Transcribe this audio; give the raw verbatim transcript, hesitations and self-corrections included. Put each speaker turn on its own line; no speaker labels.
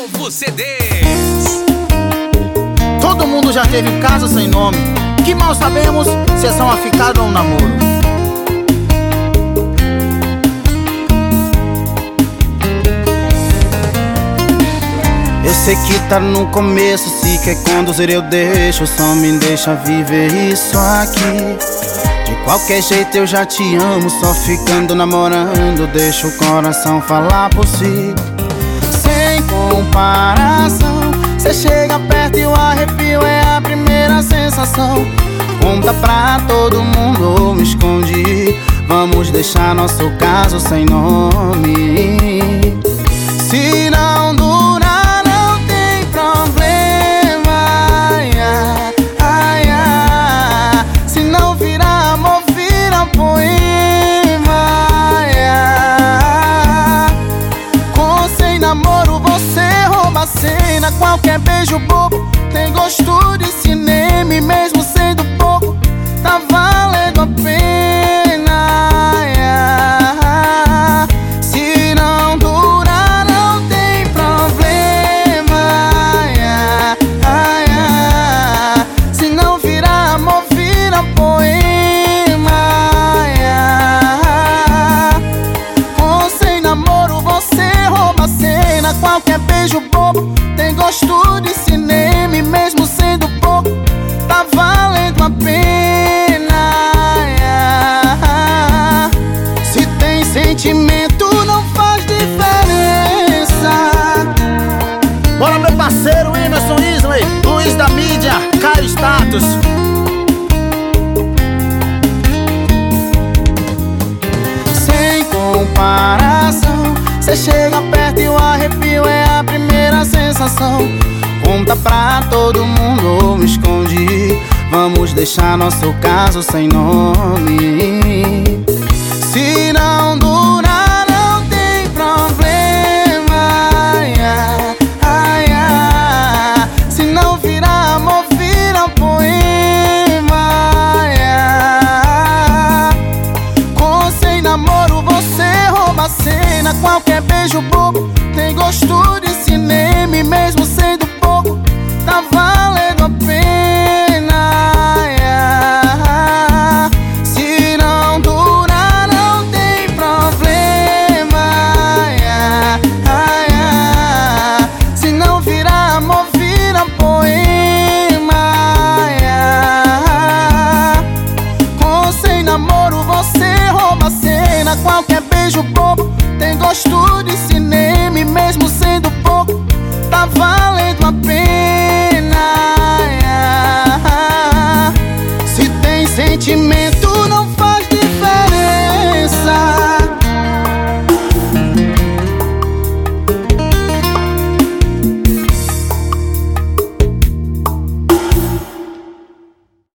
Novo C Ds.
Todo mundo já teve um caso sem nome, que mal sabemos se é só uma ficada ou um namoro. Eu sei que tá no começo, se quer conduzir eu deixo, só me deixa viver isso aqui. De qualquer jeito eu já te amo, só ficando namorando, deixa o coração falar por si. Sem comparação, cê chega perto e o arrepio é a primeira sensação. Conta pra todo mundo ou me esconde, vamos deixar nosso caso sem nome. Se não durar não tem problema, ai, ai, ai. Se não virar amor vira poema, ai, ai. Com ou sem namoro você rouba a cena. Qualquer beijo bobo tem gosto de cinema, e mesmo sendo pouco tá valendo a pena, ai, ai. Se não durar não tem problema, ai, ai, ai. Se não virar amor vira poema, ai, ai. Com ou sem namoro você rouba a cena. Qualquer beijo bobo tem gosto de cinema, e mesmo sendo pouco tá valendo a pena, ai, ai. Se tem sentimento não faz diferença. Bora meu parceiro Emerson Isley, Luiz da mídia, Caio Status. Sem comparação, cê chega perto e o arrepio é a primeira sensação. Conta pra todo mundo ou me esconde, vamos deixar nosso caso sem nome. Se não